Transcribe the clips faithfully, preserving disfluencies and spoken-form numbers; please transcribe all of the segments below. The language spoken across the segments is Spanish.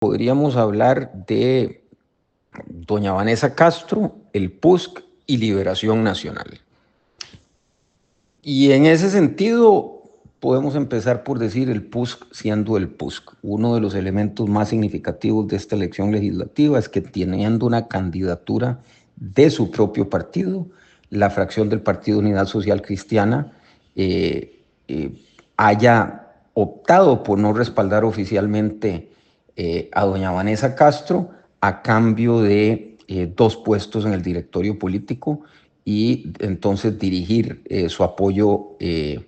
podríamos hablar de doña Vanessa Castro, el P U S C y Liberación Nacional. Y en ese sentido, podemos empezar por decir el P U S C siendo el P U S C. Uno de los elementos más significativos de esta elección legislativa es que teniendo una candidatura de su propio partido, la fracción del Partido Unidad Social Cristiana eh, eh, haya optado por no respaldar oficialmente eh, a doña Vanessa Castro a cambio de eh, dos puestos en el directorio político y entonces dirigir eh, su apoyo eh,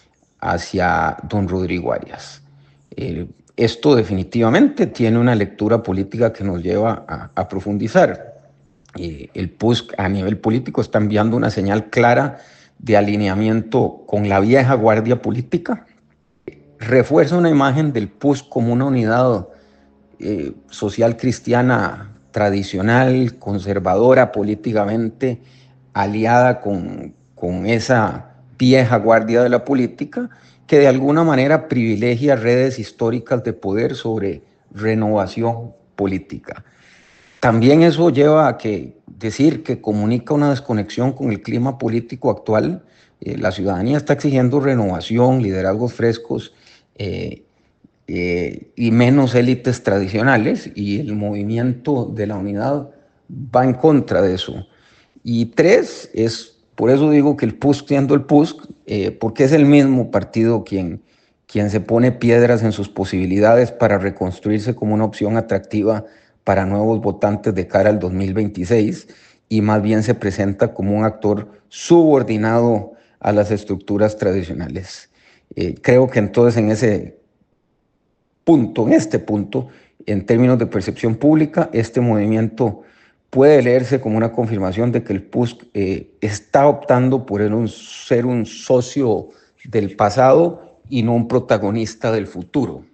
hacia don Rodrigo Arias. Eh, esto definitivamente tiene una lectura política que nos lleva a, a profundizar. Eh, el P U S C a nivel político está enviando una señal clara de alineamiento con la vieja guardia política. Refuerza una imagen del P U S C como una unidad eh, social cristiana tradicional, conservadora políticamente, aliada con, con esa vieja guardia de la política, que de alguna manera privilegia redes históricas de poder sobre renovación política. También eso lleva a que decir que comunica una desconexión con el clima político actual. Eh, la ciudadanía está exigiendo renovación, liderazgos frescos eh, eh, y menos élites tradicionales, y el movimiento de la unidad va en contra de eso. Y tres, es por eso digo que el P U S C siendo el P U S C, eh, porque es el mismo partido quien, quien se pone piedras en sus posibilidades para reconstruirse como una opción atractiva para nuevos votantes de cara al dos mil veintiséis, y más bien se presenta como un actor subordinado a las estructuras tradicionales. Eh, creo que entonces en ese punto, en este punto, en términos de percepción pública, este movimiento puede leerse como una confirmación de que el P U S C eh, está optando por un, ser un socio del pasado y no un protagonista del futuro.